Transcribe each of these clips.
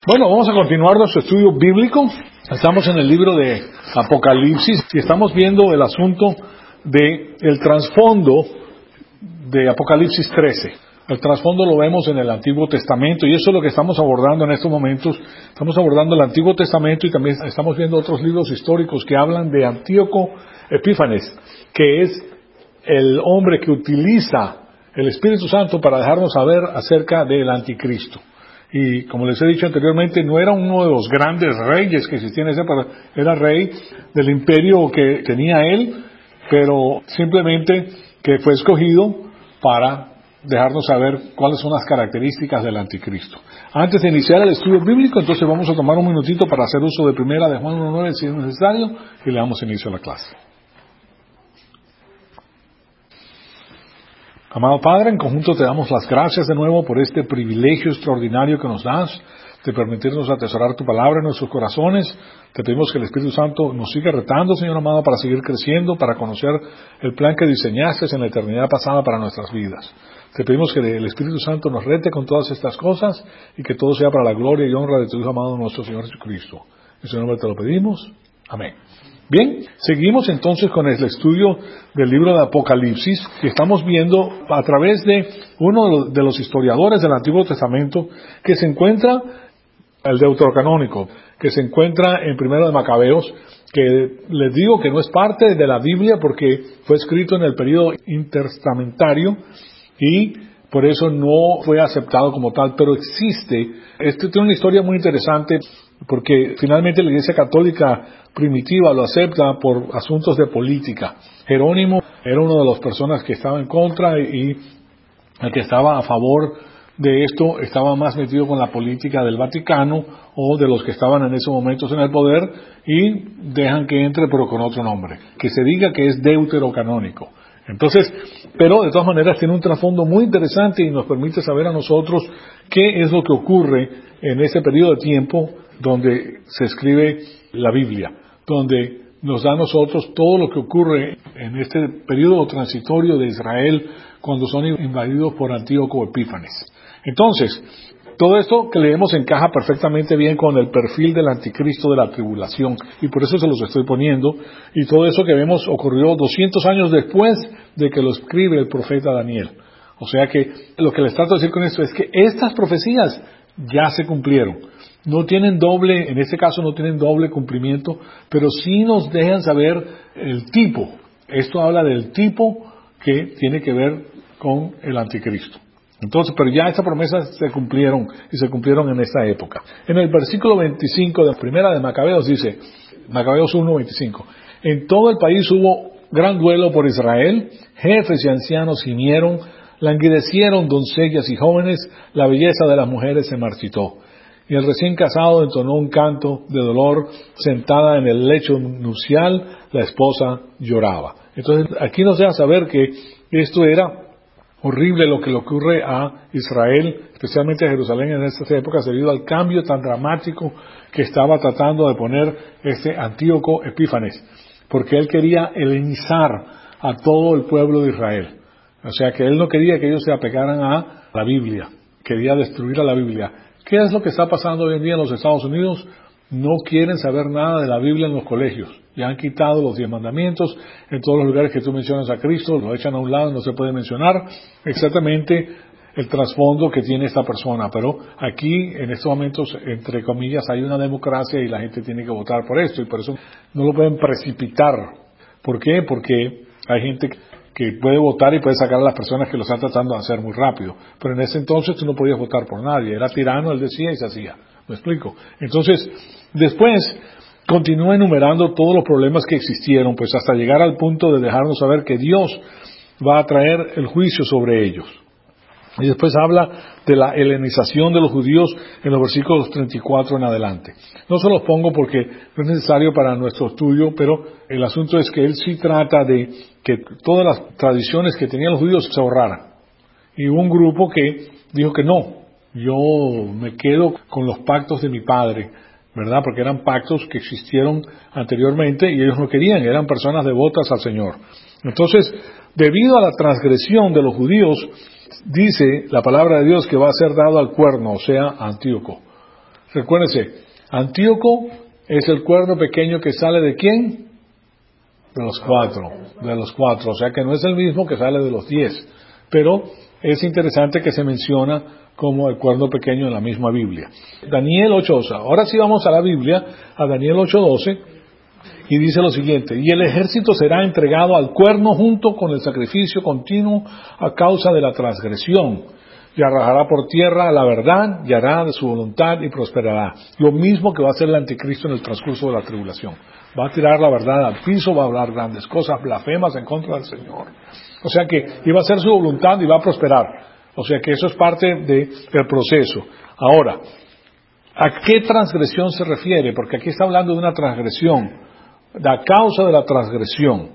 Bueno, vamos a continuar nuestro estudio bíblico. Estamos en el libro de Apocalipsis y estamos viendo el asunto de el trasfondo de Apocalipsis 13. El trasfondo lo vemos en el Antiguo Testamento y eso es lo que estamos abordando en estos momentos. Estamos abordando el Antiguo Testamento y también estamos viendo otros libros históricos que hablan de Antíoco Epífanes, que es el hombre que utiliza el Espíritu Santo para dejarnos saber acerca del Anticristo. Y como les he dicho anteriormente, no era uno de los grandes reyes que existían en ese país, era rey del imperio que tenía él, pero simplemente que fue escogido para dejarnos saber cuáles son las características del Anticristo. Antes de iniciar el estudio bíblico, entonces vamos a tomar un minutito para hacer uso de primera de Juan 1:9 si es necesario y le damos inicio a la clase. Amado Padre, en conjunto te damos las gracias de nuevo por este privilegio extraordinario que nos das de permitirnos atesorar tu palabra en nuestros corazones. Te pedimos que el Espíritu Santo nos siga retando, Señor amado, para seguir creciendo, para conocer el plan que diseñaste en la eternidad pasada para nuestras vidas. Te pedimos que el Espíritu Santo nos rete con todas estas cosas y que todo sea para la gloria y honra de tu Hijo amado, nuestro Señor Jesucristo. En su nombre te lo pedimos. Amén. Bien, seguimos entonces con el estudio del libro de Apocalipsis que estamos viendo a través de uno de los historiadores del Antiguo Testamento que se encuentra, el deuterocanónico, que se encuentra en Primero de Macabeos, que les digo que no es parte de la Biblia porque fue escrito en el período intertestamentario y por eso no fue aceptado como tal, pero existe. Esto tiene una historia muy interesante porque finalmente la Iglesia Católica primitiva lo acepta por asuntos de política. Jerónimo era una de las personas que estaba en contra y el que estaba a favor de esto estaba más metido con la política del Vaticano o de los que estaban en esos momentos en el poder y dejan que entre pero con otro nombre, que se diga que es deuterocanónico. Entonces, pero de todas maneras tiene un trasfondo muy interesante y nos permite saber a nosotros qué es lo que ocurre en ese periodo de tiempo donde se escribe la Biblia, donde nos da a nosotros todo lo que ocurre en este periodo transitorio de Israel cuando son invadidos por Antíoco Epífanes. Entonces, todo esto que leemos encaja perfectamente bien con el perfil del anticristo de la tribulación y por eso se los estoy poniendo, y todo eso que vemos ocurrió 200 años después de que lo escribe el profeta Daniel. O sea que lo que les trato de decir con esto es que estas profecías ya se cumplieron. No tienen doble, en este caso no tienen doble cumplimiento, pero sí nos dejan saber el tipo. Esto habla del tipo que tiene que ver con el anticristo. Entonces, pero ya estas promesas se cumplieron y se cumplieron en esta época. En el versículo 25 de primera de Macabeos dice, Macabeos 1:25, en todo el país hubo gran duelo por Israel, jefes y ancianos gimieron, languidecieron doncellas y jóvenes, la belleza de las mujeres se marchitó. Y el recién casado entonó un canto de dolor, sentada en el lecho nupcial, la esposa lloraba. Entonces, aquí nos deja saber que esto era horrible lo que le ocurre a Israel, especialmente a Jerusalén en estas épocas, debido al cambio tan dramático que estaba tratando de poner este Antíoco Epífanes, porque él quería helenizar a todo el pueblo de Israel. O sea que él no quería que ellos se apegaran a la Biblia, quería destruir a la Biblia. ¿Qué es lo que está pasando hoy en día en los Estados Unidos? No quieren saber nada de la Biblia en los colegios. Ya han quitado los 10 mandamientos. En todos los lugares que tú mencionas a Cristo, lo echan a un lado, no se puede mencionar exactamente el trasfondo que tiene esta persona. Pero aquí, en estos momentos, entre comillas, hay una democracia y la gente tiene que votar por esto. Y por eso no lo pueden precipitar. ¿Por qué? Porque hay gente que puede votar y puede sacar a las personas que lo están tratando de hacer muy rápido. Pero en ese entonces tú no podías votar por nadie. Era tirano, él decía y se hacía. ¿Me explico? Entonces, después continúa enumerando todos los problemas que existieron, pues hasta llegar al punto de dejarnos saber que Dios va a traer el juicio sobre ellos. Y después habla de la helenización de los judíos en los versículos 34 en adelante. No se los pongo porque no es necesario para nuestro estudio, pero el asunto es que él sí trata de que todas las tradiciones que tenían los judíos se ahorraran. Y hubo un grupo que dijo que no, yo me quedo con los pactos de mi padre, ¿verdad? Porque eran pactos que existieron anteriormente y ellos no querían, eran personas devotas al Señor. Entonces, debido a la transgresión de los judíos, dice la palabra de Dios que va a ser dado al cuerno, o sea, a Antíoco. Recuérdense, Antíoco es el cuerno pequeño que sale ¿de quién? De los cuatro, o sea que no es el mismo que sale de los 10, pero es interesante que se menciona como el cuerno pequeño en la misma Biblia. Daniel 8:12, ahora sí vamos a la Biblia, a Daniel 8:12, y dice lo siguiente: y el ejército será entregado al cuerno junto con el sacrificio continuo a causa de la transgresión, y arrojará por tierra la verdad, y hará de su voluntad y prosperará. Lo mismo que va a hacer el anticristo en el transcurso de la tribulación. Va a tirar la verdad al piso, va a hablar grandes cosas, blasfemas en contra del Señor. O sea que iba a hacer su voluntad y va a prosperar. O sea que eso es parte del proceso. Ahora, ¿a qué transgresión se refiere? Porque aquí está hablando de una transgresión, a causa de la transgresión.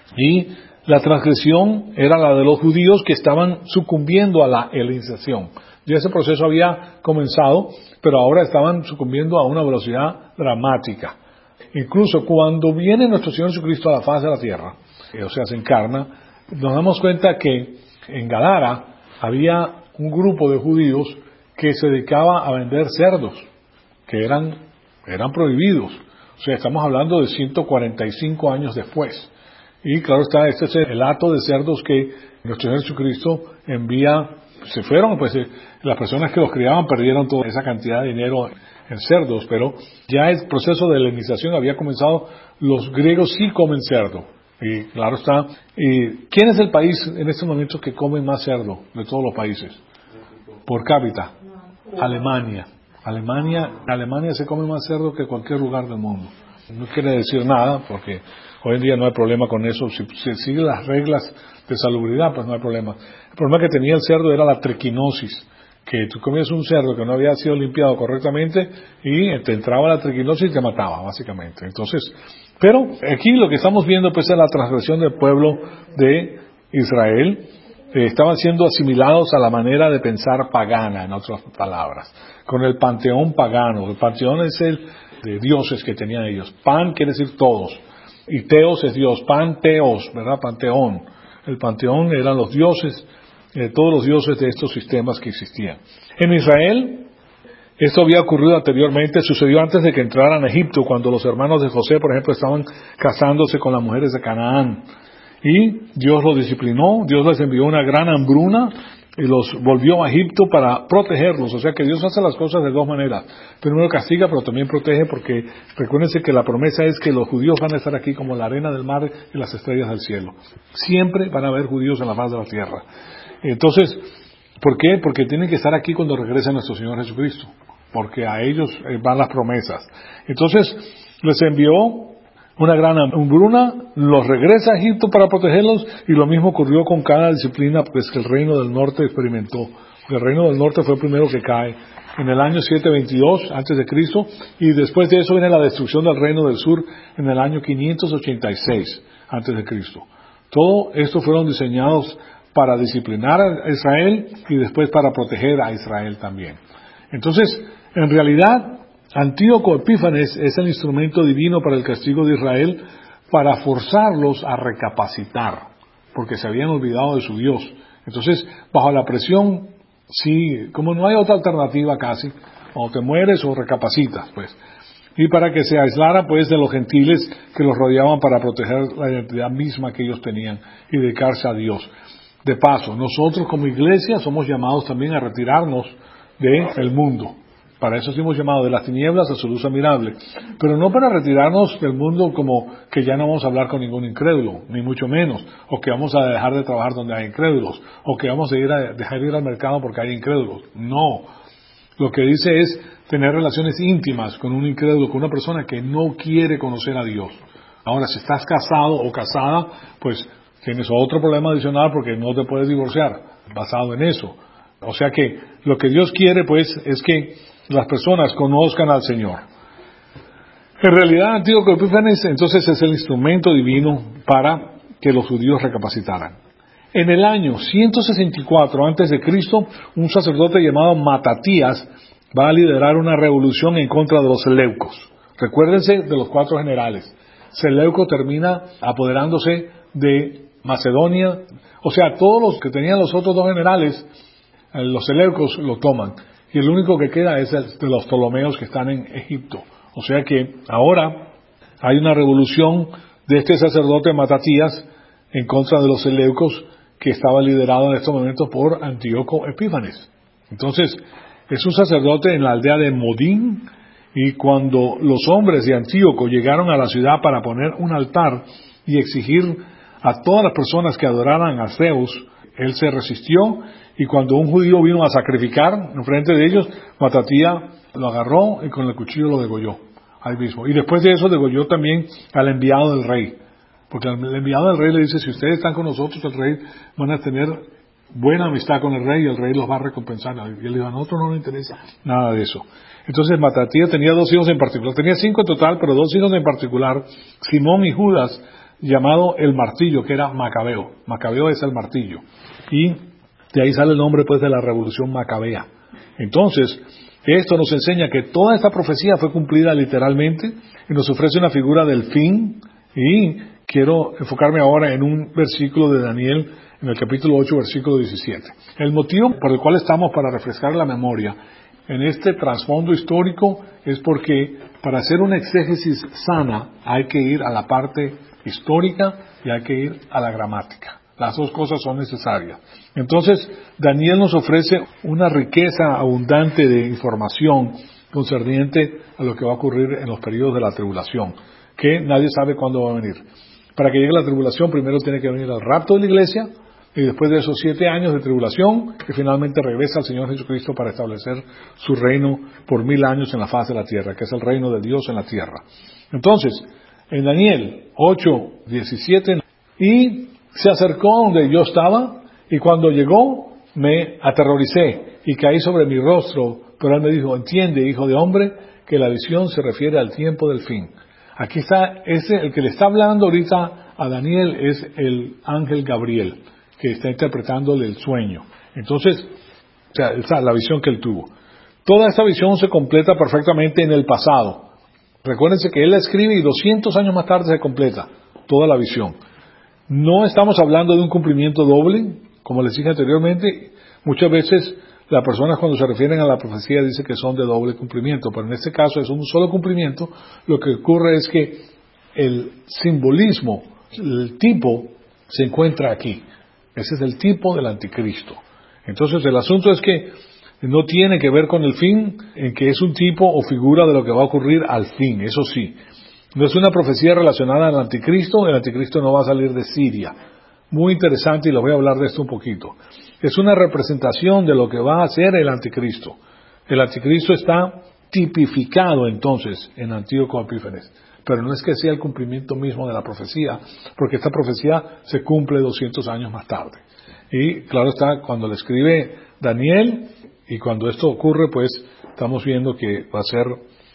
Y la transgresión era la de los judíos que estaban sucumbiendo a la helenización. Ya ese proceso había comenzado, pero ahora estaban sucumbiendo a una velocidad dramática. Incluso cuando viene nuestro Señor Jesucristo a la faz de la tierra, o sea, se encarna, nos damos cuenta que en Gadara había un grupo de judíos que se dedicaba a vender cerdos, que eran prohibidos. O sea, estamos hablando de 145 años después. Y claro está, este es el hato de cerdos que nuestro Señor Jesucristo envía. Se fueron, pues las personas que los criaban perdieron toda esa cantidad de dinero en cerdos, pero ya el proceso de helenización había comenzado. Los griegos sí comen cerdo. Y claro está, ¿quién es el país en este momento que come más cerdo de todos los países? Por cápita. Alemania. Alemania se come más cerdo que cualquier lugar del mundo. No quiere decir nada, porque hoy en día no hay problema con eso. Si se siguen las reglas de salubridad, pues no hay problema. El problema que tenía el cerdo era la triquinosis, que tú comías un cerdo que no había sido limpiado correctamente y te entraba la triquinosis y te mataba, básicamente. Entonces, pero aquí lo que estamos viendo pues es la transgresión del pueblo de Israel. Estaban siendo asimilados a la manera de pensar pagana, en otras palabras, con el panteón pagano. El panteón es el de dioses que tenían ellos. Pan quiere decir todos, y teos es Dios, panteos, ¿verdad? Panteón. El panteón eran los dioses, todos los dioses de estos sistemas que existían. En Israel, esto había ocurrido anteriormente, sucedió antes de que entraran a Egipto, cuando los hermanos de José, por ejemplo, estaban casándose con las mujeres de Canaán. Y Dios los disciplinó, Dios les envió una gran hambruna y los volvió a Egipto para protegerlos. O sea que Dios hace las cosas de dos maneras. Primero castiga, pero también protege, porque recuérdense que la promesa es que los judíos van a estar aquí como la arena del mar y las estrellas del cielo. Siempre van a haber judíos en la faz de la tierra. Entonces, ¿por qué? Porque tienen que estar aquí cuando regrese nuestro Señor Jesucristo, porque a ellos van las promesas. Entonces, les envió una gran hambruna, los regresa a Egipto para protegerlos, y lo mismo ocurrió con cada disciplina pues, que el reino del norte experimentó. El reino del norte fue el primero que cae en el año 722 antes de Cristo, y después de eso viene la destrucción del reino del sur en el año 586 antes de Cristo. Todo esto fueron diseñados para disciplinar a Israel y después para proteger a Israel también. Entonces, en realidad, Antíoco Epífanes es el instrumento divino para el castigo de Israel, para forzarlos a recapacitar, porque se habían olvidado de su Dios. Entonces, bajo la presión, sí, como no hay otra alternativa casi, o te mueres o recapacitas, pues. Y para que se aislara, pues, de los gentiles que los rodeaban para proteger la identidad misma que ellos tenían y dedicarse a Dios. De paso, nosotros como iglesia somos llamados también a retirarnos del mundo. Para eso hemos llamado de las tinieblas a su luz admirable. Pero no para retirarnos del mundo como que ya no vamos a hablar con ningún incrédulo, ni mucho menos, o que vamos a dejar de trabajar donde hay incrédulos, o que vamos a dejar de ir al mercado porque hay incrédulos. No. Lo que dice es tener relaciones íntimas con un incrédulo, con una persona que no quiere conocer a Dios. Ahora, si estás casado o casada, pues tienes otro problema adicional porque no te puedes divorciar basado en eso. O sea que lo que Dios quiere, pues, es que las personas conozcan al Señor. En realidad, Antíoco Epífanes entonces es el instrumento divino para que los judíos recapacitaran. En el año 164 antes de Cristo, un sacerdote llamado Matatías va a liderar una revolución en contra de los seleucos. Recuérdense de los 4 generales. Seleuco termina apoderándose de Macedonia. O sea, todos los que tenían los otros 2 generales, los seleucos lo toman. y el único que queda es el de los Ptolomeos que están en Egipto. O sea que ahora hay una revolución de este sacerdote Matatías en contra de los Seleucos, que estaba liderado en estos momentos por Antíoco Epífanes. Entonces, es un sacerdote en la aldea de Modín, y cuando los hombres de Antíoco llegaron a la ciudad para poner un altar y exigir a todas las personas que adoraran a Zeus, él se resistió, y cuando un judío vino a sacrificar en frente de ellos, Matatías lo agarró y con el cuchillo lo degolló ahí mismo. Y después de eso degolló también al enviado del rey, porque el enviado del rey le dice: si ustedes están con nosotros, el rey van a tener buena amistad con el rey y el rey los va a recompensar. Y él dijo: a nosotros no nos interesa nada de eso. Entonces Matatías tenía 2 hijos en particular, tenía 5 en total, pero 2 hijos en particular, Simón y Judas, llamado el martillo, que era Macabeo. Macabeo es el martillo. Y de ahí sale el nombre pues de la revolución macabea. Entonces, esto nos enseña que toda esta profecía fue cumplida literalmente y nos ofrece una figura del fin. Y quiero enfocarme ahora en un versículo de Daniel, en el capítulo 8, versículo 17. El motivo por el cual estamos para refrescar la memoria en este trasfondo histórico es porque para hacer una exégesis sana hay que ir a la parte histórica y hay que ir a la gramática. Las 2 cosas son necesarias. Entonces, Daniel nos ofrece una riqueza abundante de información concerniente a lo que va a ocurrir en los periodos de la tribulación, que nadie sabe cuándo va a venir. Para que llegue la tribulación, primero tiene que venir el rapto de la iglesia, y después de esos 7 años de tribulación, que finalmente regresa al Señor Jesucristo para establecer su reino por 1000 años en la faz de la tierra, que es el reino de Dios en la tierra. Entonces, en Daniel 8, 17, y se acercó a donde yo estaba, y cuando llegó, me aterroricé, y caí sobre mi rostro, pero él me dijo: entiende, hijo de hombre, que la visión se refiere al tiempo del fin. Aquí está, el que le está hablando ahorita a Daniel es el ángel Gabriel, que está interpretándole el sueño. Entonces, o sea, esa es la visión que él tuvo. Toda esta visión se completa perfectamente en el pasado. Recuérdense que él la escribe y 200 años más tarde se completa toda la visión. No estamos hablando de un cumplimiento doble, como les dije anteriormente. Muchas veces las personas cuando se refieren a la profecía dicen que son de doble cumplimiento, pero en este caso es un solo cumplimiento. Lo que ocurre es que el simbolismo, el tipo, se encuentra aquí. Ese es el tipo del anticristo. Entonces el asunto es que no tiene que ver con el fin, en que es un tipo o figura de lo que va a ocurrir al fin, eso sí. No es una profecía relacionada al anticristo. El anticristo no va a salir de Siria. Muy interesante, y les voy a hablar de esto un poquito. Es una representación de lo que va a hacer el anticristo. El anticristo está tipificado entonces en Antíoco Epífanes, pero no es que sea el cumplimiento mismo de la profecía, porque esta profecía se cumple 200 años más tarde. Y claro está, cuando le escribe Daniel, y cuando esto ocurre, pues estamos viendo que va a ser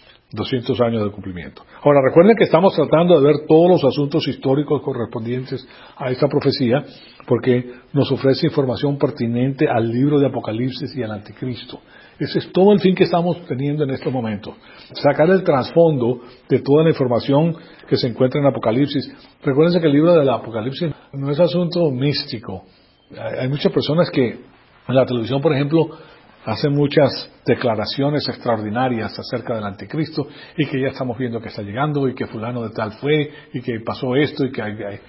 200 años de cumplimiento. Ahora, recuerden que estamos tratando de ver todos los asuntos históricos correspondientes a esta profecía, porque nos ofrece información pertinente al libro de Apocalipsis y al anticristo. Ese es todo el fin que estamos teniendo en estos momentos. Sacar el trasfondo de toda la información que se encuentra en Apocalipsis. Recuerden que el libro del Apocalipsis no es asunto místico. Hay muchas personas que en la televisión, por ejemplo, hacen muchas declaraciones extraordinarias acerca del anticristo, y que ya estamos viendo que está llegando, y que fulano de tal fue, y que pasó esto, y que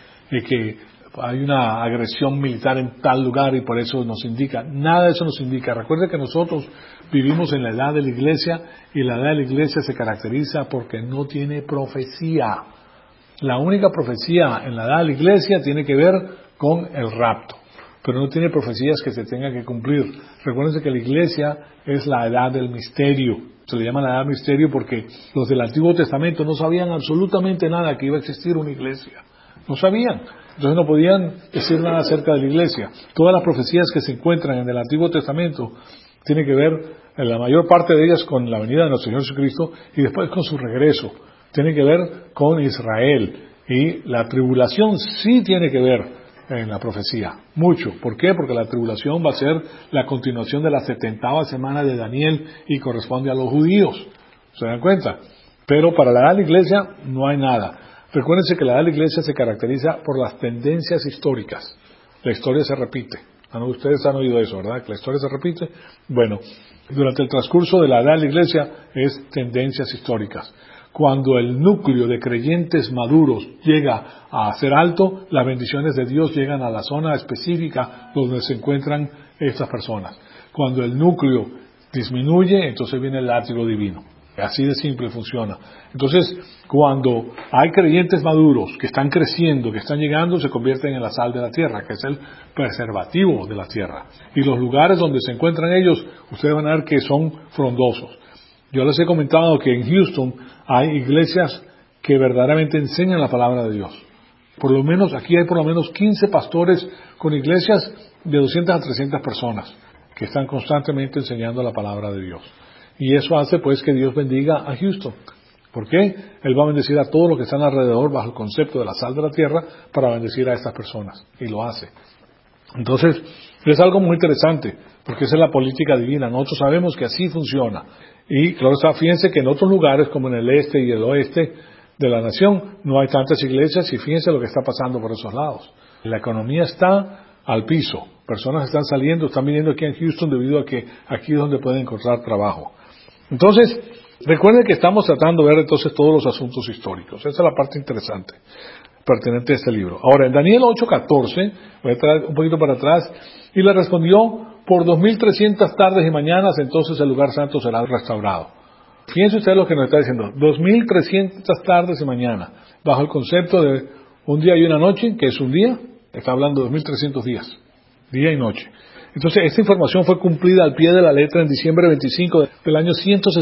hay una agresión militar en tal lugar, y por eso nos indica. Nada de eso nos indica. Recuerde que nosotros vivimos en la edad de la iglesia, y la edad de la iglesia se caracteriza porque no tiene profecía. La única profecía en la edad de la iglesia tiene que ver con el rapto, pero no tiene profecías que se tengan que cumplir. Recuérdense que la iglesia es la edad del misterio. Se le llama la edad del misterio porque los del Antiguo Testamento no sabían absolutamente nada que iba a existir una iglesia. No sabían. Entonces no podían decir nada acerca de la iglesia. Todas las profecías que se encuentran en el Antiguo Testamento tienen que ver, en la mayor parte de ellas, con la venida de nuestro Señor Jesucristo y después con su regreso. Tienen que ver con Israel. Y la tribulación sí tiene que ver en la profecía, mucho. ¿Por qué? Porque la tribulación va a ser la continuación de la 70ª semana de Daniel y corresponde a los judíos. ¿Se dan cuenta? Pero para la edad de la iglesia no hay nada. Recuérdense que la edad de la iglesia se caracteriza por las tendencias históricas. La historia se repite. Ustedes han oído eso, ¿verdad? Que la historia se repite. Bueno, durante el transcurso de la edad de la iglesia es tendencias históricas. Cuando el núcleo de creyentes maduros llega a ser alto, las bendiciones de Dios llegan a la zona específica donde se encuentran estas personas. Cuando el núcleo disminuye, entonces viene el látigo divino. Así de simple funciona. Entonces, cuando hay creyentes maduros que están creciendo, que están llegando, se convierten en la sal de la tierra, que es el preservativo de la tierra. Y los lugares donde se encuentran ellos, ustedes van a ver que son frondosos. Yo les he comentado que en Houston hay iglesias que verdaderamente enseñan la palabra de Dios. Por lo menos, aquí hay por lo menos 15 pastores con iglesias de 200 a 300 personas que están constantemente enseñando la palabra de Dios. Y eso hace pues que Dios bendiga a Houston. ¿Por qué? Él va a bendecir a todos los que están alrededor bajo el concepto de la sal de la tierra para bendecir a estas personas. Y lo hace. Entonces, es algo muy interesante, porque esa es la política divina. Nosotros sabemos que así funciona. Y claro está, fíjense que en otros lugares, como en el este y el oeste de la nación, no hay tantas iglesias y fíjense lo que está pasando por esos lados. La economía está al piso. Personas están saliendo, están viniendo aquí en Houston debido a que aquí es donde pueden encontrar trabajo. Entonces, recuerden que estamos tratando de ver entonces todos los asuntos históricos. Esa es la parte interesante, pertinente a este libro. Ahora, en Daniel 8:14, voy a traer un poquito para atrás, y le respondió, por 2300 tardes y mañanas, entonces el lugar santo será restaurado. Fíjense ustedes lo que nos está diciendo, 2300 tardes y mañanas, bajo el concepto de un día y una noche, que es un día, está hablando de 2300 días, día y noche. Entonces, esta información fue cumplida al pie de la letra en diciembre 25 del año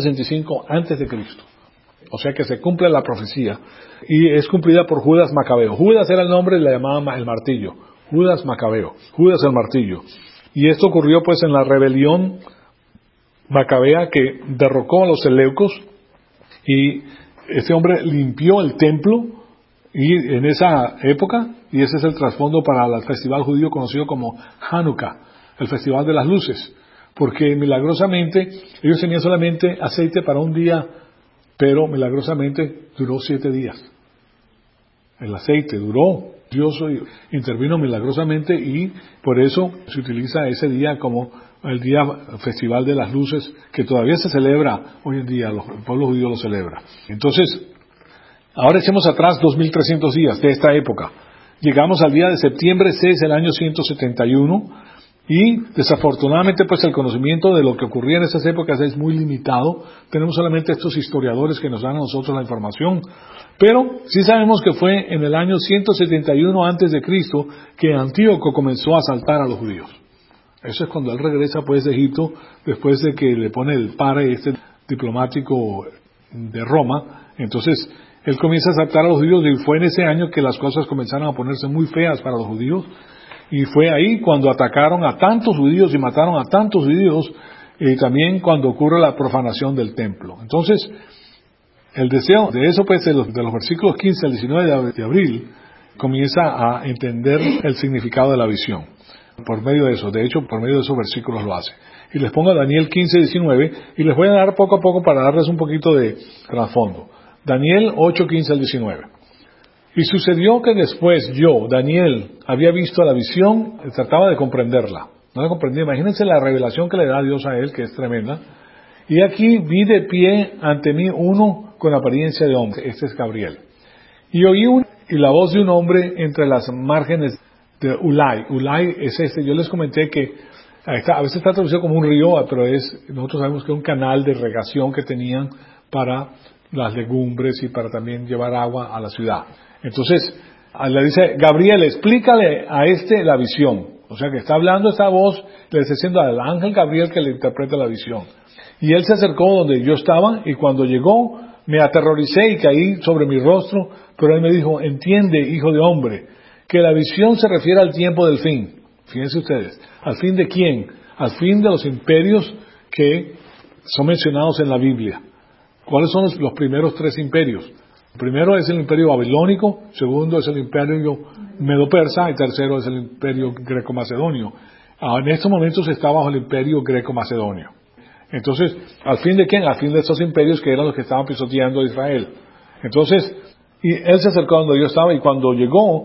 165 antes de Cristo. O sea que se cumple la profecía y es cumplida por Judas Macabeo. Judas era el nombre y le llamaban el martillo. Judas Macabeo, Judas el martillo. Y esto ocurrió pues en la rebelión macabea que derrocó a los seleucos y este hombre limpió el templo y en esa época, y ese es el trasfondo para el festival judío conocido como Hanukkah, el festival de las luces, porque milagrosamente ellos tenían solamente aceite para un día, pero milagrosamente duró 7 días. El aceite duró, Dios intervino milagrosamente y por eso se utiliza ese día como el día festival de las luces que todavía se celebra hoy en día, el pueblo judío lo celebra. Entonces, ahora echemos atrás 2300 días de esta época. Llegamos al día de septiembre 6 del año 171 y desafortunadamente pues el conocimiento de lo que ocurría en esas épocas es muy limitado. Tenemos solamente estos historiadores que nos dan a nosotros la información. Pero sí sabemos que fue en el año 171 antes de Cristo que Antíoco comenzó a asaltar a los judíos. Eso es cuando él regresa pues de Egipto después de que le pone el pare diplomático de Roma. Entonces él comienza a asaltar a los judíos y fue en ese año que las cosas comenzaron a ponerse muy feas para los judíos. Y fue ahí cuando atacaron a tantos judíos y mataron a tantos judíos, y también cuando ocurre la profanación del templo. Entonces, el deseo de eso, pues, de los versículos 15 al 19 de abril, comienza a entender el significado de la visión. Por medio de eso, de hecho, por medio de esos versículos lo hace. Y les pongo Daniel 15, 19, y les voy a dar poco a poco para darles un poquito de trasfondo. Daniel 8, 15 al 19. Y sucedió que después yo, Daniel, había visto la visión, trataba de comprenderla. No la comprendía. Imagínense la revelación que le da Dios a él, que es tremenda. Y aquí vi de pie ante mí uno con apariencia de hombre. Este es Gabriel. Y oí la voz de un hombre entre las márgenes de Ulai. Ulai es yo les comenté que a veces está traducido como un río, pero nosotros sabemos que es un canal de regación que tenían para las legumbres y para también llevar agua a la ciudad. Entonces, le dice, Gabriel, explícale a la visión. O sea, que está hablando esta voz, le está diciendo al ángel Gabriel que le interprete la visión. Y él se acercó donde yo estaba, y cuando llegó, me aterroricé y caí sobre mi rostro, pero él me dijo, entiende, hijo de hombre, que la visión se refiere al tiempo del fin. Fíjense ustedes, ¿al fin de quién? Al fin de los imperios que son mencionados en la Biblia. ¿Cuáles son los primeros 3 imperios? El primero es el imperio babilónico, segundo es el imperio medo-persa y tercero es el imperio greco-macedonio. En estos momentos está bajo el imperio greco-macedonio. Entonces, ¿al fin de quién? Al fin de estos imperios que eran los que estaban pisoteando a Israel. Entonces, y él se acercó donde yo estaba y cuando llegó,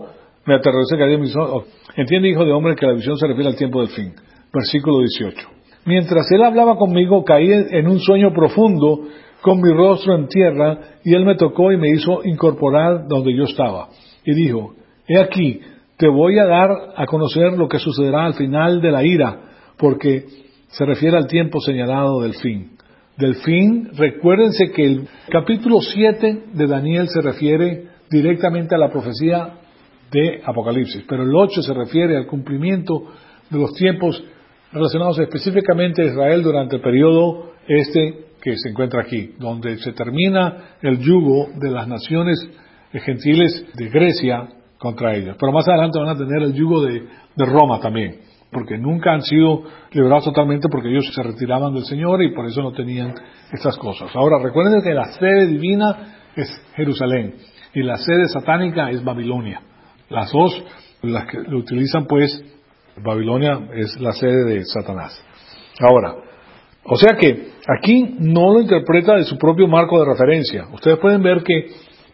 me aterrorizó que había mis ojos. Entiende, hijo de hombre, que la visión se refiere al tiempo del fin. Versículo 18. Mientras él hablaba conmigo, caí en un sueño profundo, con mi rostro en tierra, y él me tocó y me hizo incorporar donde yo estaba. Y dijo, he aquí, te voy a dar a conocer lo que sucederá al final de la ira, porque se refiere al tiempo señalado del fin. Del fin, recuérdense que el capítulo 7 de Daniel se refiere directamente a la profecía de Apocalipsis, pero el 8 se refiere al cumplimiento de los tiempos relacionados específicamente a Israel durante el periodo que se encuentra aquí, donde se termina el yugo de las naciones gentiles de Grecia contra ellos. Pero más adelante van a tener el yugo de Roma también, porque nunca han sido liberados totalmente porque ellos se retiraban del Señor y por eso no tenían estas cosas. Ahora, recuerden que la sede divina es Jerusalén y la sede satánica es Babilonia. Las dos, las que lo utilizan pues, Babilonia es la sede de Satanás. Ahora, o sea que aquí no lo interpreta de su propio marco de referencia. Ustedes pueden ver que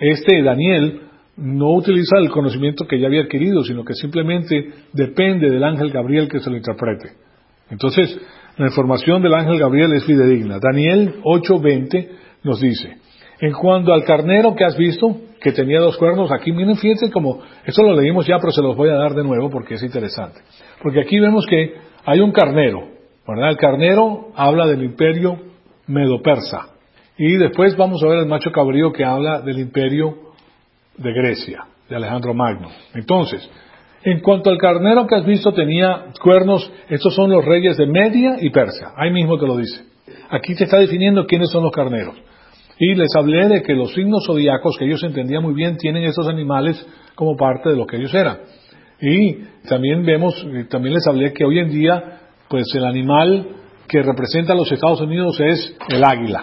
Daniel no utiliza el conocimiento que ya había adquirido, sino que simplemente depende del ángel Gabriel que se lo interprete. Entonces, la información del ángel Gabriel es fidedigna. Daniel 8:20 nos dice, en cuanto al carnero que has visto, que tenía 2 cuernos, aquí miren, fíjense como, esto lo leímos ya, pero se los voy a dar de nuevo porque es interesante. Porque aquí vemos que hay un carnero, ¿verdad? El carnero habla del imperio medo-persa. Y después vamos a ver el macho cabrío que habla del imperio de Grecia, de Alejandro Magno. Entonces, en cuanto al carnero que has visto tenía cuernos, estos son los reyes de Media y Persia. Ahí mismo te lo dice. Aquí te está definiendo quiénes son los carneros. Y les hablé de que los signos zodiacos, que ellos entendían muy bien, tienen estos animales como parte de lo que ellos eran. Y también también les hablé que hoy en día, pues el animal que representa a los Estados Unidos es el águila.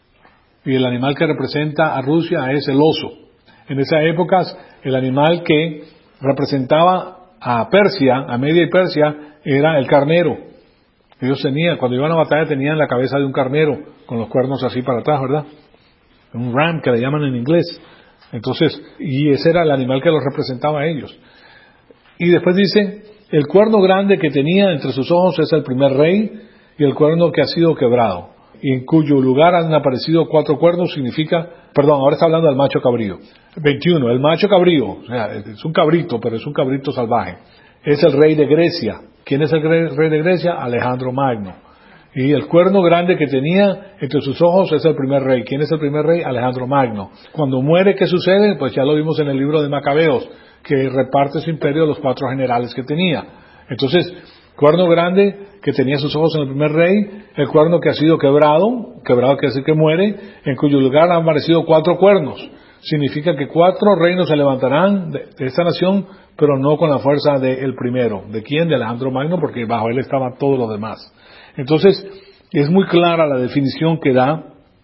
Y el animal que representa a Rusia es el oso. En esas épocas, el animal que representaba a Persia, a Media y Persia, era el carnero. Ellos cuando iban a batalla, tenían la cabeza de un carnero, con los cuernos así para atrás, ¿verdad? Un ram, que le llaman en inglés. Entonces, y ese era el animal que los representaba a ellos. Y después dice, el cuerno grande que tenía entre sus ojos es el primer rey, y el cuerno que ha sido quebrado, y en cuyo lugar han aparecido 4 cuernos, ahora está hablando del macho cabrío. 21, el macho cabrío, o sea, es un cabrito, pero es un cabrito salvaje. Es el rey de Grecia. ¿Quién es el rey de Grecia? Alejandro Magno. Y el cuerno grande que tenía entre sus ojos es el primer rey. ¿Quién es el primer rey? Alejandro Magno. Cuando muere, ¿qué sucede? Pues ya lo vimos en el libro de Macabeos, que reparte su imperio a los 4 generales que tenía. Entonces, cuerno grande que tenía sus ojos en el primer rey, el cuerno que ha sido quebrado quiere decir que muere, en cuyo lugar han aparecido 4 cuernos. Significa que 4 reinos se levantarán de esta nación, pero no con la fuerza del primero. ¿De quién? De Alejandro Magno, porque bajo él estaban todos los demás. Entonces, es muy clara la definición que da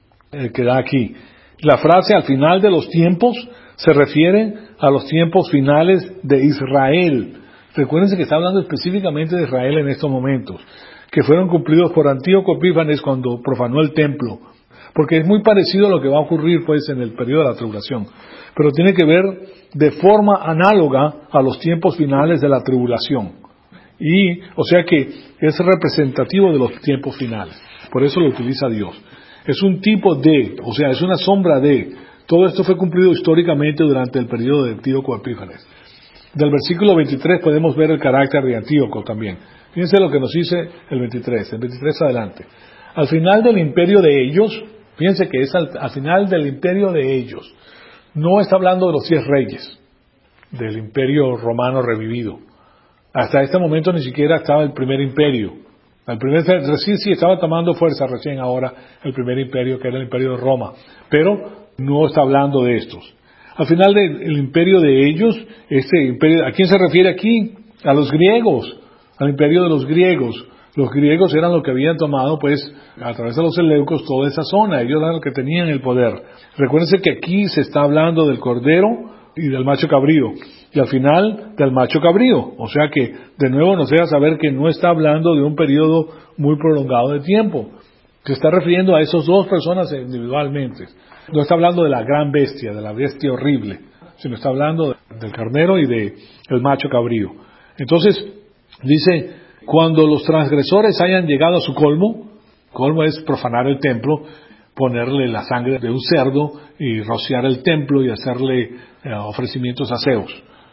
aquí. La frase al final de los tiempos se refiere a los tiempos finales de Israel. Recuérdense que está hablando específicamente de Israel en estos momentos, que fueron cumplidos por Antíoco Epífanes cuando profanó el templo, porque es muy parecido a lo que va a ocurrir pues en el periodo de la tribulación, pero tiene que ver de forma análoga a los tiempos finales de la tribulación. Y, o sea que es representativo de los tiempos finales. Por eso lo utiliza Dios. Es un tipo de, o sea, es una sombra de. Todo esto fue cumplido históricamente durante el periodo de Antíoco Epífanes. Del versículo 23 podemos ver el carácter de Antíoco también. Fíjense lo que nos dice el 23 adelante. Al final del imperio de ellos, fíjense que es al final del imperio de ellos. No está hablando de los 10 reyes, del imperio romano revivido. Hasta este momento ni siquiera estaba el primer imperio. Sí, estaba tomando fuerza recién ahora el primer imperio, que era el imperio de Roma. Pero no está hablando de estos. Al final del imperio de ellos, ¿a quién se refiere aquí? A los griegos, al imperio de los griegos. Los griegos eran los que habían tomado, pues, a través de los seleucos, toda esa zona. Ellos eran los que tenían el poder. Recuérdense que aquí se está hablando del cordero y del macho cabrío. Y al final, del macho cabrío. O sea que, de nuevo, nos deja saber que no está hablando de un periodo muy prolongado de tiempo. Se está refiriendo a esas 2 personas individualmente. No está hablando de la gran bestia, de la bestia horrible, sino está hablando del carnero y del macho cabrío. Entonces, dice, cuando los transgresores hayan llegado a su colmo es profanar el templo, ponerle la sangre de un cerdo y rociar el templo y hacerle ofrecimientos aseos.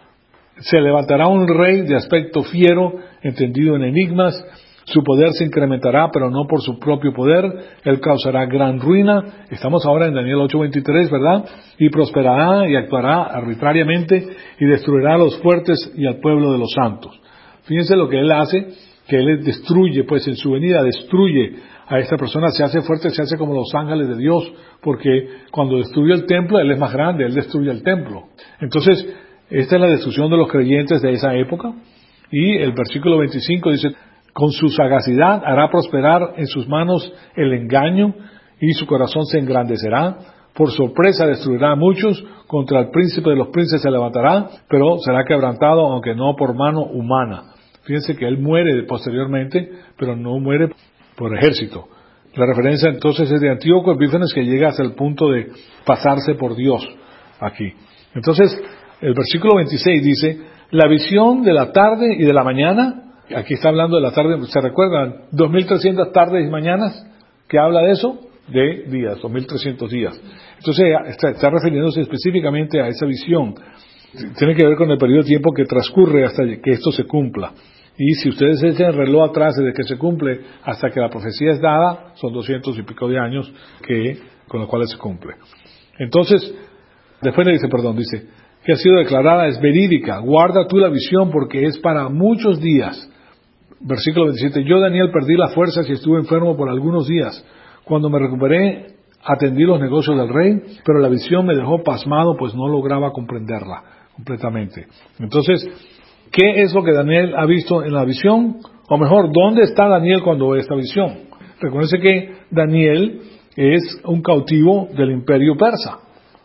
Se levantará un rey de aspecto fiero, entendido en enigmas. Su poder se incrementará, pero no por su propio poder. Él causará gran ruina. Estamos ahora en Daniel 8:23, ¿verdad? Y prosperará y actuará arbitrariamente y destruirá a los fuertes y al pueblo de los santos. Fíjense lo que él hace, que él destruye, pues en su venida destruye a esta persona, se hace fuerte, se hace como los ángeles de Dios, porque cuando destruye el templo, él es más grande, él destruye el templo. Entonces, esta es la destrucción de los creyentes de esa época. Y el versículo 25 dice, con su sagacidad hará prosperar en sus manos el engaño y su corazón se engrandecerá. Por sorpresa destruirá a muchos, contra el príncipe de los príncipes se levantará, pero será quebrantado, aunque no por mano humana. Fíjense que él muere posteriormente, pero no muere por ejército. La referencia entonces es de Antíoco Epífanes, que llega hasta el punto de pasarse por Dios aquí. Entonces, el versículo 26 dice, la visión de la tarde y de la mañana, aquí está hablando de la tarde, ¿se recuerdan? 2300 tardes y mañanas, que habla de eso, de días, 2300 días. Entonces, está refiriéndose específicamente a esa visión. Tiene que ver con el periodo de tiempo que transcurre hasta que esto se cumpla. Y si ustedes echan el reloj atrás desde que se cumple hasta que la profecía es dada, son 200 y pico de años con los cuales se cumple. Entonces, después le dice, que ha sido declarada es verídica, guarda tú la visión porque es para muchos días. Versículo 27, yo Daniel perdí las fuerzas y estuve enfermo por algunos días. Cuando me recuperé, atendí los negocios del rey, pero la visión me dejó pasmado, pues no lograba comprenderla completamente. Entonces, ¿qué es lo que Daniel ha visto en la visión? O mejor, ¿dónde está Daniel cuando ve esta visión? Recuérdense que Daniel es un cautivo del imperio persa.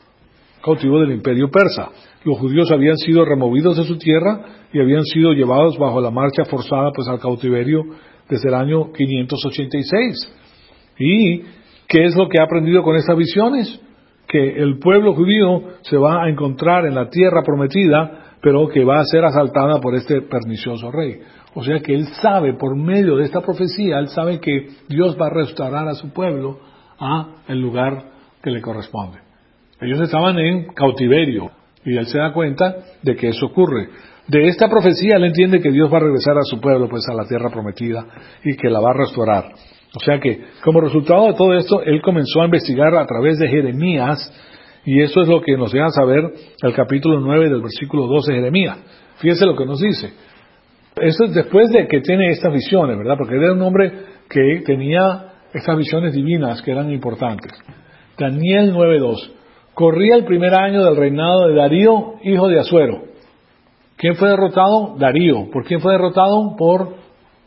Los judíos habían sido removidos de su tierra y habían sido llevados bajo la marcha forzada pues al cautiverio desde el año 586. ¿Y qué es lo que ha aprendido con estas visiones? Que el pueblo judío se va a encontrar en la tierra prometida, pero que va a ser asaltada por este pernicioso rey. O sea que él sabe, por medio de esta profecía, él sabe que Dios va a restaurar a su pueblo a el lugar que le corresponde. Ellos estaban en cautiverio y él se da cuenta de que eso ocurre. De esta profecía él entiende que Dios va a regresar a su pueblo pues a la tierra prometida y que la va a restaurar. O sea que como resultado de todo esto él comenzó a investigar a través de Jeremías, y eso es lo que nos deja saber el capítulo 9 del versículo 12 de Jeremías. Fíjense lo que nos dice. Esto es después de que tiene estas visiones, ¿verdad? Porque él era un hombre que tenía estas visiones divinas que eran importantes. Daniel 9:2. Corría el primer año del reinado de Darío, hijo de Asuero. ¿Quién fue derrotado? Darío. ¿Por quién fue derrotado? Por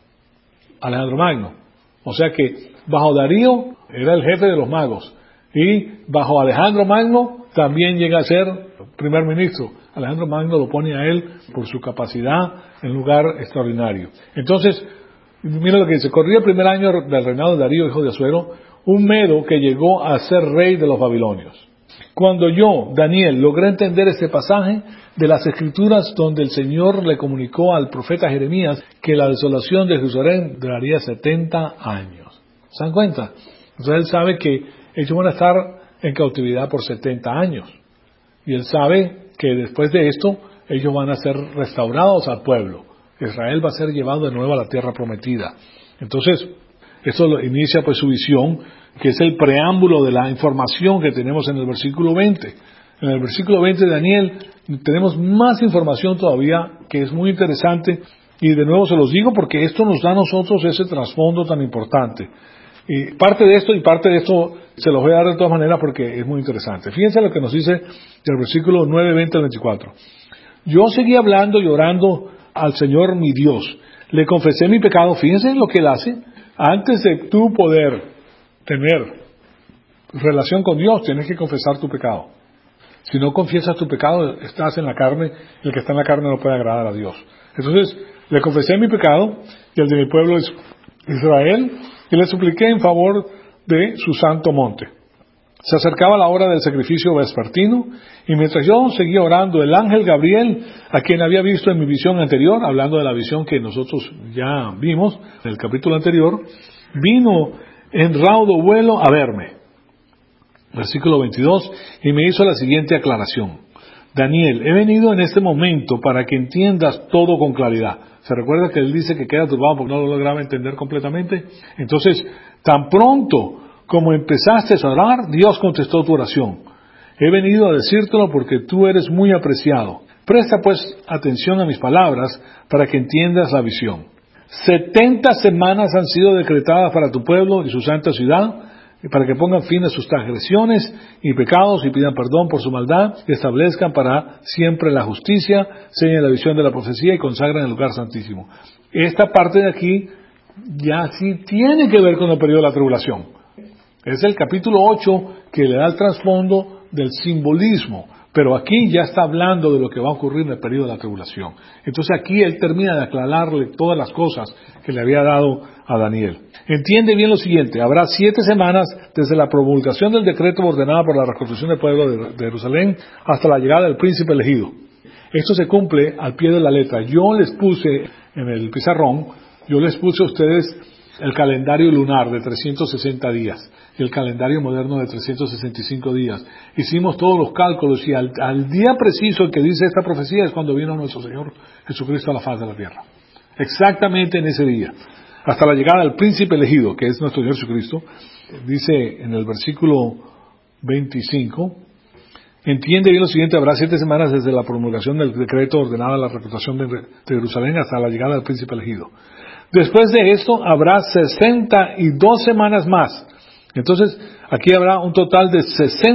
Alejandro Magno. O sea que bajo Darío era el jefe de los magos. Y bajo Alejandro Magno también llega a ser primer ministro. Alejandro Magno lo pone a él por su capacidad en lugar extraordinario. Entonces, mira lo que dice. Corría el primer año del reinado de Darío, hijo de Asuero, un medo que llegó a ser rey de los babilonios. Cuando yo, Daniel, logré entender este pasaje de las Escrituras donde el Señor le comunicó al profeta Jeremías que la desolación de Jerusalén duraría 70 años. ¿Se dan cuenta? Entonces él sabe que ellos van a estar en cautividad por 70 años. Y él sabe que después de esto ellos van a ser restaurados al pueblo. Israel va a ser llevado de nuevo a la tierra prometida. Entonces, esto inicia pues su visión, que es el preámbulo de la información que tenemos en el versículo 20. En el versículo 20 de Daniel tenemos más información todavía que es muy interesante, y de nuevo se los digo porque esto nos da a nosotros ese trasfondo tan importante. Y parte de esto se los voy a dar de todas maneras porque es muy interesante. Fíjense lo que nos dice del versículo 9, 20 al 24. Yo seguí hablando y orando al Señor mi Dios. Le confesé mi pecado. Fíjense lo que él hace. Antes de tú poder tener relación con Dios, tienes que confesar tu pecado. Si no confiesas tu pecado, estás en la carne, y el que está en la carne no puede agradar a Dios. Entonces, le confesé mi pecado y el de mi pueblo es Israel, y le supliqué en favor de su santo monte. Se acercaba la hora del sacrificio vespertino, y mientras yo seguía orando, el ángel Gabriel, a quien había visto en mi visión anterior, hablando de la visión que nosotros ya vimos en el capítulo anterior, vino en raudo vuelo a verme. Versículo 22, y me hizo la siguiente aclaración. Daniel, he venido en este momento para que entiendas todo con claridad. ¿Se recuerda que él dice que queda turbado porque no lo lograba entender completamente? Entonces, tan pronto como empezaste a orar, Dios contestó tu oración. He venido a decírtelo porque tú eres muy apreciado. Presta pues atención a mis palabras para que entiendas la visión. 70 semanas han sido decretadas para tu pueblo y su santa ciudad, para que pongan fin a sus transgresiones y pecados y pidan perdón por su maldad, y establezcan para siempre la justicia, sellen la visión de la profecía y consagren el lugar santísimo. Esta parte de aquí ya sí tiene que ver con el periodo de la tribulación. Es el capítulo 8 que le da el trasfondo del simbolismo, pero aquí ya está hablando de lo que va a ocurrir en el periodo de la tribulación. Entonces aquí él termina de aclararle todas las cosas que le había dado a Daniel. Entiende bien lo siguiente: habrá 7 semanas desde la promulgación del decreto ordenado por la reconstrucción del pueblo de Jerusalén hasta la llegada del príncipe elegido. Esto se cumple al pie de la letra. Yo les puse en el pizarrón, yo les puse a ustedes el calendario lunar de 360 días y el calendario moderno de 365 días. Hicimos todos los cálculos y al día preciso en que dice esta profecía es cuando vino nuestro Señor Jesucristo a la faz de la tierra. Exactamente en ese día. Hasta la llegada del príncipe elegido, que es nuestro Señor Jesucristo, dice en el versículo 25, entiende bien lo siguiente: habrá 7 semanas desde la promulgación del decreto ordenado a la reconstrucción de Jerusalén hasta la llegada del príncipe elegido. Después de esto habrá 62 semanas más. Entonces, aquí habrá un total de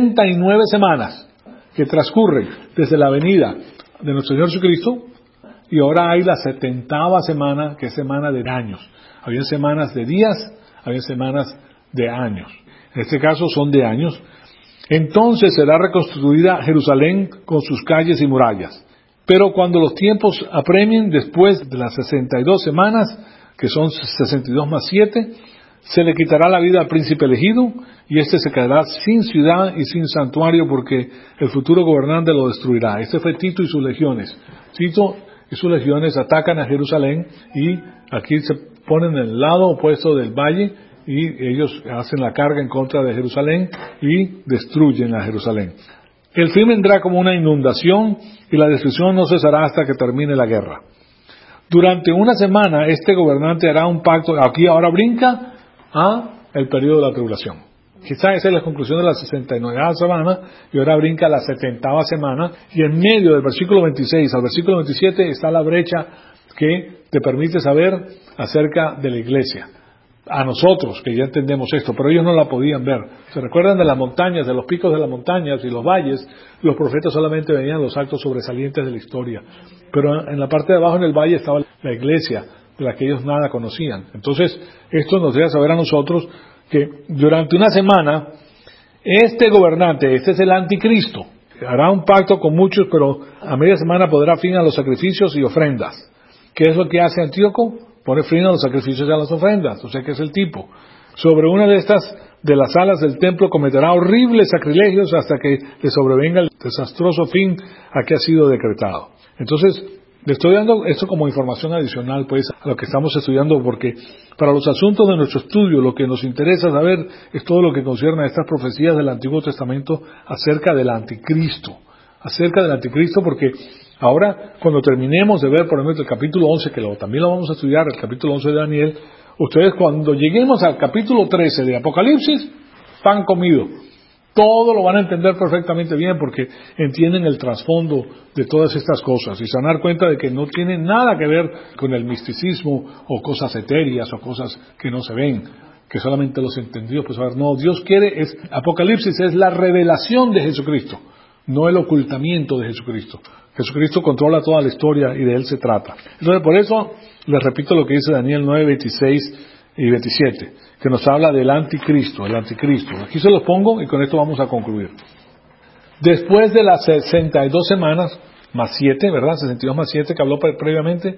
69 semanas que transcurren desde la venida de nuestro Señor Jesucristo, y ahora hay la 70ª semana, que es semana de años. Había semanas de días, había semanas de años. En este caso son de años. Entonces será reconstruida Jerusalén con sus calles y murallas. Pero cuando los tiempos apremien, después de las 62 semanas, que son 62 más 7, se le quitará la vida al príncipe elegido, y éste se quedará sin ciudad y sin santuario, porque el futuro gobernante lo destruirá. Este fue Tito y sus legiones. Tito y sus legiones atacan a Jerusalén, y aquí se ponen en el lado opuesto del valle, y ellos hacen la carga en contra de Jerusalén y destruyen a Jerusalén. El fin vendrá como una inundación, y la destrucción no cesará hasta que termine la guerra. Durante una semana este gobernante hará un pacto. Aquí ahora brinca a el periodo de la tribulación. Quizás esa es la conclusión de la 69ª semana, y ahora brinca a la 70ª semana, y en medio del versículo 26 al versículo 27 está la brecha que te permite saber acerca de la iglesia. A nosotros, que ya entendemos esto, pero ellos no la podían ver. ¿Se recuerdan de las montañas, de los picos de las montañas y los valles? Los profetas solamente veían los actos sobresalientes de la historia. Pero en la parte de abajo en el valle estaba la iglesia, de la que ellos nada conocían. Entonces, esto nos deja saber a nosotros que durante una semana, este gobernante, este es el anticristo, hará un pacto con muchos, pero a media semana pondrá fin a los sacrificios y ofrendas. ¿Qué es lo que hace Antíoco? Pone fin a los sacrificios y a las ofrendas. O sea que es el tipo. Sobre una de las alas del templo cometerá horribles sacrilegios hasta que le sobrevenga el desastroso fin a que ha sido decretado. Entonces, le estoy dando esto como información adicional, pues, a lo que estamos estudiando, porque para los asuntos de nuestro estudio lo que nos interesa saber es todo lo que concierne a estas profecías del Antiguo Testamento acerca del anticristo. Acerca del anticristo, porque ahora, cuando terminemos de ver, por ejemplo, el capítulo 11, que también lo vamos a estudiar, el capítulo 11 de Daniel, ustedes cuando lleguemos al capítulo 13 de Apocalipsis, pan comido. Todo lo van a entender perfectamente bien porque entienden el trasfondo de todas estas cosas y se van a dar cuenta de que no tienen nada que ver con el misticismo o cosas etéreas o cosas que no se ven, que solamente los entendidos pues saber. No, Dios quiere, Apocalipsis es la revelación de Jesucristo, no el ocultamiento de Jesucristo. Jesucristo controla toda la historia y de Él se trata. Entonces, por eso, les repito lo que dice Daniel 9, 26 y 27, que nos habla del anticristo, el anticristo. Aquí se los pongo y con esto vamos a concluir. Después de las 62 semanas, más 7, ¿verdad? 62 más 7 que habló previamente,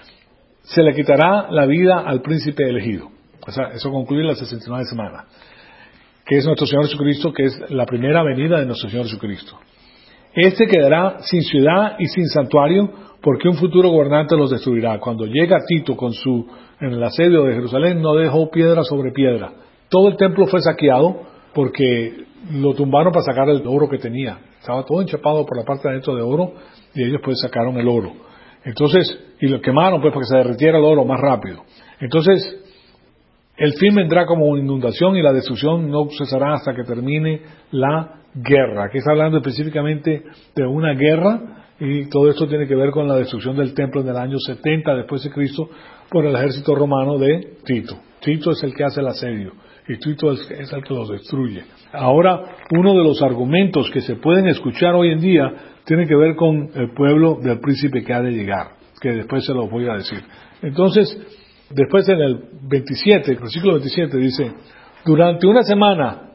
se le quitará la vida al príncipe elegido. O sea, eso concluye las 69 semanas. que es nuestro Señor Jesucristo, que es la primera venida de nuestro Señor Jesucristo. Este quedará sin ciudad y sin santuario, porque un futuro gobernante los destruirá. Cuando llega Tito en el asedio de Jerusalén, no dejó piedra sobre piedra. Todo el templo fue saqueado porque lo tumbaron para sacar el oro que tenía. Estaba todo enchapado por la parte de adentro de oro, y ellos pues sacaron el oro. Entonces, y lo quemaron pues para que se derritiera el oro más rápido. Entonces, el fin vendrá como una inundación y la destrucción no cesará hasta que termine la guerra. Aquí está hablando específicamente de una guerra, y todo esto tiene que ver con la destrucción del templo en el año 70 después de Cristo por el ejército romano de Tito. Tito es el que hace el asedio y Tito es el que los destruye. Ahora, uno de los argumentos que se pueden escuchar hoy en día tiene que ver con el pueblo del príncipe que ha de llegar, que después se los voy a decir. Entonces, después en el 27, el versículo 27 dice, durante una semana,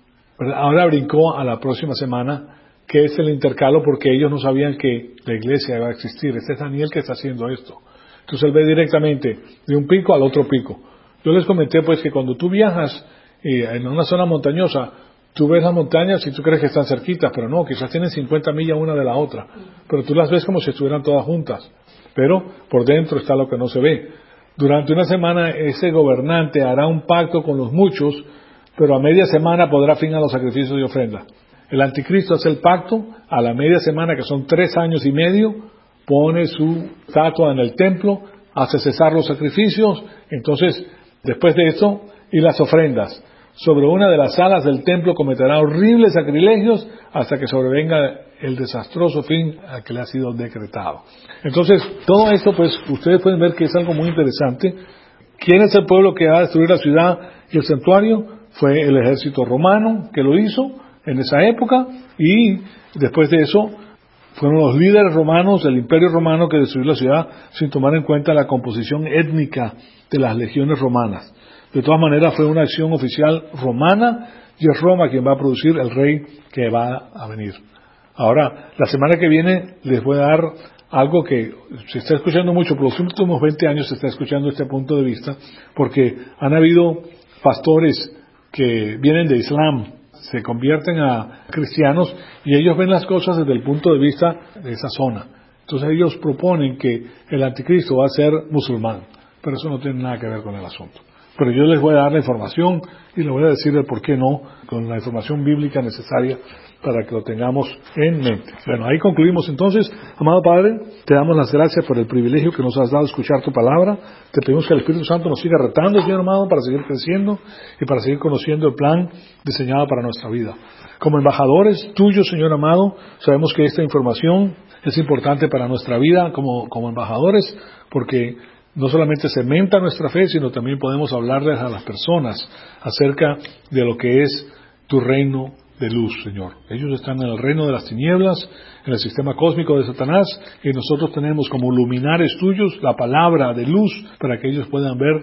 ahora brincó a la próxima semana, que es el intercalo, porque ellos no sabían que la iglesia iba a existir. Este es Daniel que está haciendo esto. Entonces él ve directamente de un pico al otro pico. Yo les comenté pues que cuando tú viajas en una zona montañosa, tú ves las montañas y tú crees que están cerquitas, pero no, quizás tienen 50 millas una de la otra, pero tú las ves como si estuvieran todas juntas, pero por dentro está lo que no se ve. Durante una semana ese gobernante hará un pacto con los muchos, pero a media semana pondrá fin a los sacrificios y ofrendas. El anticristo hace el pacto, a la media semana, que son 3 años y medio, pone su estatua en el templo, hace cesar los sacrificios, entonces, después de eso, y las ofrendas. Sobre una de las salas del templo cometerá horribles sacrilegios hasta que sobrevenga el desastroso fin al que le ha sido decretado. Entonces, todo esto, pues, ustedes pueden ver que es algo muy interesante. ¿Quién es el pueblo que va a destruir la ciudad y el santuario? Fue el ejército romano que lo hizo en esa época, y después de eso fueron los líderes romanos del Imperio Romano que destruyó la ciudad sin tomar en cuenta la composición étnica de las legiones romanas. De todas maneras fue una acción oficial romana, y es Roma quien va a producir el rey que va a venir. Ahora, la semana que viene les voy a dar algo que se está escuchando mucho, por los últimos 20 años se está escuchando este punto de vista, porque han habido pastores que vienen de Islam, se convierten a cristianos, y ellos ven las cosas desde el punto de vista de esa zona. Entonces ellos proponen que el anticristo va a ser musulmán, pero eso no tiene nada que ver con el asunto. Pero yo les voy a dar la información y les voy a decir el por qué no, con la información bíblica necesaria para que lo tengamos en mente. Bueno, ahí concluimos entonces. Amado Padre, te damos las gracias por el privilegio que nos has dado de escuchar tu palabra. Te pedimos que el Espíritu Santo nos siga retando, Señor amado, para seguir creciendo y para seguir conociendo el plan diseñado para nuestra vida. Como embajadores tuyos, Señor amado, sabemos que esta información es importante para nuestra vida como embajadores, porque no solamente cementa nuestra fe, sino también podemos hablarles a las personas acerca de lo que es tu reino de luz, Señor. Ellos están en el reino de las tinieblas, en el sistema cósmico de Satanás, y nosotros tenemos como luminares tuyos la palabra de luz para que ellos puedan ver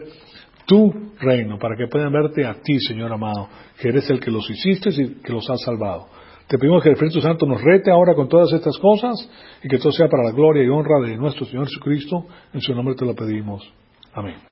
tu reino, para que puedan verte a ti, Señor amado, que eres el que los hiciste y que los has salvado. Te pedimos que el Espíritu Santo nos rete ahora con todas estas cosas y que todo sea para la gloria y honra de nuestro Señor Jesucristo. En su nombre te lo pedimos. Amén.